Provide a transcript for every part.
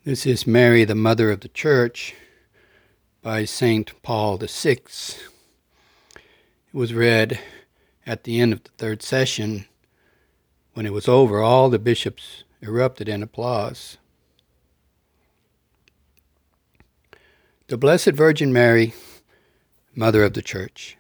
This is Mary, the Mother of the Church, by St. Paul VI. It was read at the end of the third session. When it was over, all the bishops erupted in applause. The Blessed Virgin Mary, Mother of the Church.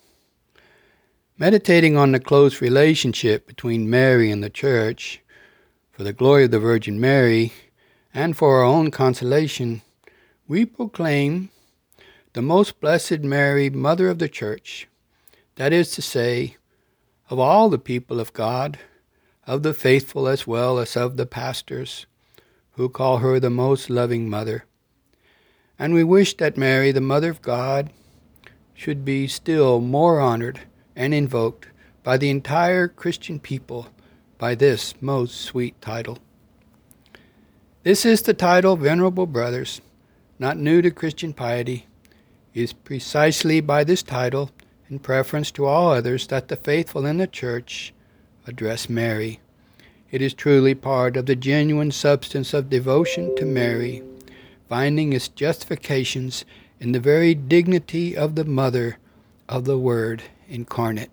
Meditating on the close relationship between Mary and the Church, for the glory of the Virgin Mary, and for our own consolation, we proclaim the Most Blessed Mary, Mother of the Church, that is to say, of all the people of God, of the faithful as well as of the pastors, who call her the most loving Mother. And we wish that Mary, the Mother of God, should be still more honored and invoked by the entire Christian people by this most sweet title. This is the title, venerable brothers, not new to Christian piety. It is precisely by this title, in preference to all others, that the faithful in the Church address Mary. It is truly part of the genuine substance of devotion to Mary, finding its justifications in the very dignity of the Mother of the Word incarnate.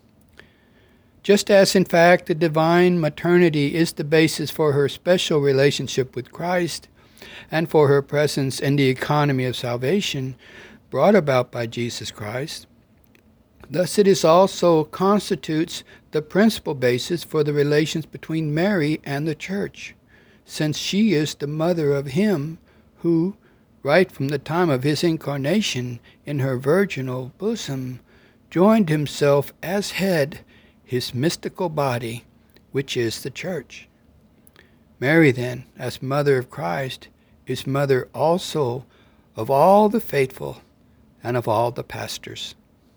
Just as, in fact, the divine maternity is the basis for her special relationship with Christ and for her presence in the economy of salvation brought about by Jesus Christ, thus it is also constitutes the principal basis for the relations between Mary and the Church, since she is the mother of Him who, right from the time of His incarnation in her virginal bosom, joined Himself as head His mystical body, which is the Church. Mary, then, as Mother of Christ, is Mother also of all the faithful and of all the pastors.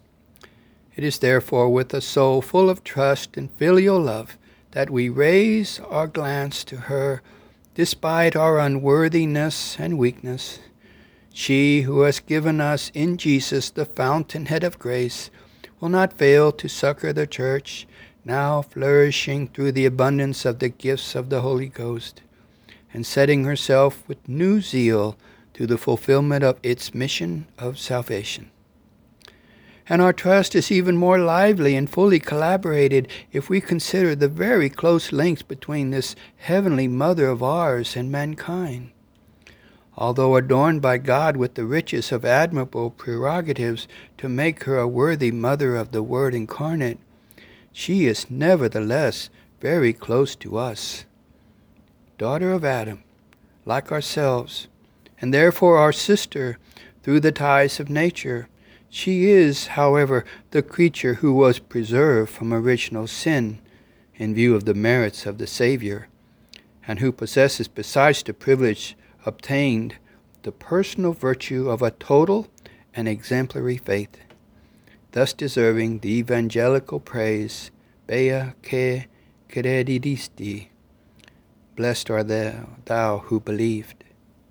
It is therefore with a soul full of trust and filial love that we raise our glance to her despite our unworthiness and weakness. She who has given us in Jesus the fountainhead of grace will not fail to succor the Church, now flourishing through the abundance of the gifts of the Holy Ghost, and setting herself with new zeal to the fulfillment of its mission of salvation. And our trust is even more lively and fully collaborated if we consider the very close links between this heavenly Mother of ours and mankind. Although adorned by God with the richest of admirable prerogatives to make her a worthy Mother of the Word incarnate, she is nevertheless very close to us. Daughter of Adam, like ourselves, and therefore our sister through the ties of nature, she is, however, the creature who was preserved from original sin in view of the merits of the Savior, and who possesses, besides the privilege obtained, the personal virtue of a total and exemplary faith, thus deserving the evangelical praise, Bea que credidisti, blessed art thou who believed.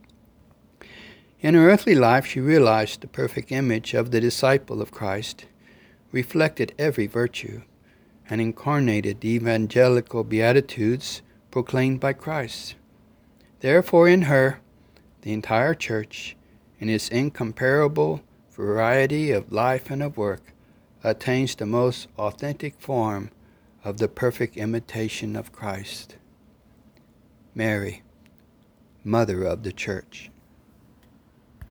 In her earthly life she realized the perfect image of the disciple of Christ, reflected every virtue, and incarnated the evangelical beatitudes proclaimed by Christ. Therefore in her, the entire Church, in its incomparable variety of life and of work, attains the most authentic form of the perfect imitation of Christ. Mary, Mother of the Church.